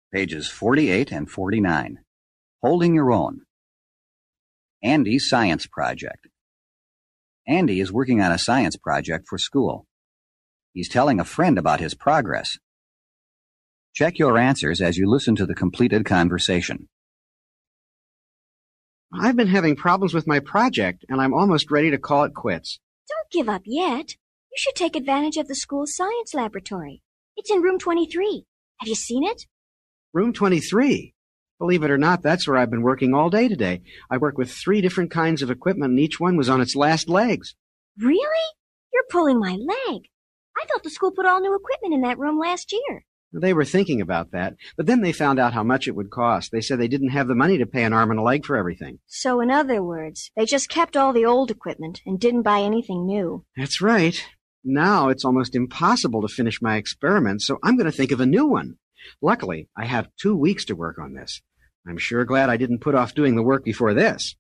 Pages 48 and 49. Holding Your Own. Andy's Science Project. Andy is working on a science project for school. He's telling a friend about his progress. Check your answers as you listen to the completed conversation. I've been having problems with my project, and I'm almost ready to call it quits. Don't give up yet. You should take advantage of the school's science laboratory. It's in room 23. Have you seen it? Room 23. Believe it or not, that's where I've been working all day today. I work with 3 different kinds of equipment, and each one was on its last legs. Really? You're pulling my leg. I thought the school put all new equipment in that room last year. They were thinking about that, but then they found out how much it would cost. They said they didn't have the money to pay an arm and a leg for everything. So in other words, they just kept all the old equipment and didn't buy anything new. That's right. Now it's almost impossible to finish my experiment, so I'm going to think of a new one. Luckily, I have 2 weeks to work on this. I'm sure glad I didn't put off doing the work before this.